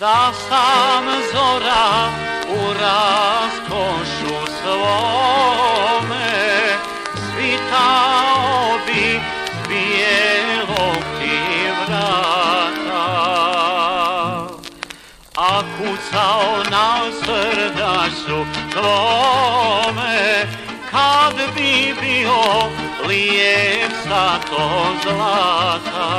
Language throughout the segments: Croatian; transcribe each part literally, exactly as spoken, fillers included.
Da sam zora u raskošu svome, svitao bi bijelog ti vrata, a kucao na srdaču tvome, kad bi bio lijep sato zlata.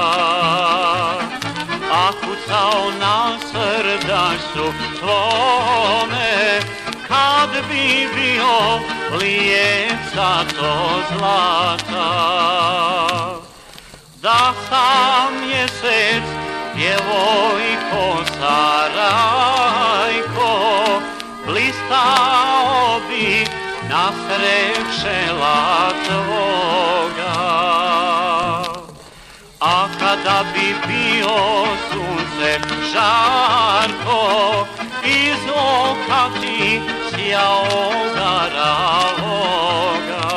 A kucao na srdaču tvome, kad bi bio lijep sato zlata. Da sam mjesec, djevojko Sarajko, blistao bi nasred čela tvoga. A kada bi bio sunce žarko, iz oka ti sjao garavoga.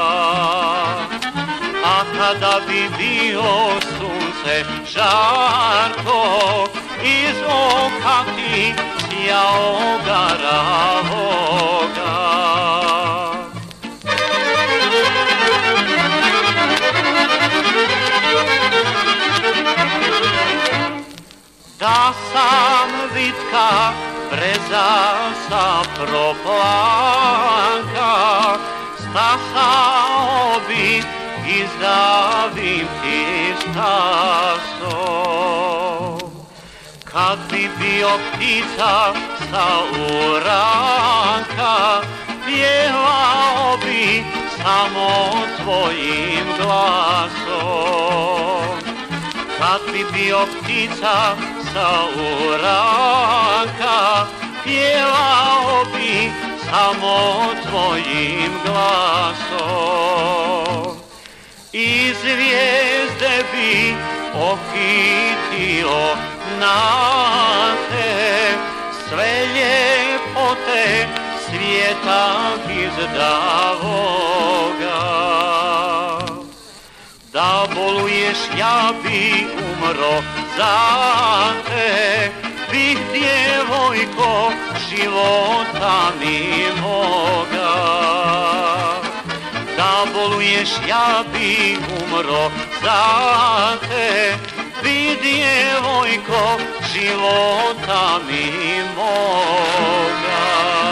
A kada bi bio sunce žarko, iz oka ti sjao garavoga. Da sam vitka breza sa proplanka, stasao bi i zdavim ti stasom. Kad bi bio ptica sa uranka, pjevao bi samo tvojim glasom. Kad bi bio ptica sa uranka, pjevao bi samo tvojim glasom. I zvijezde bi okitio na te, sve ljepote svijeta izdavoga. Da boluješ, ja bi umro za te, bih djevojko života mi moga. Da boluješ, ja bi umro za te, bih djevojko života mi moga.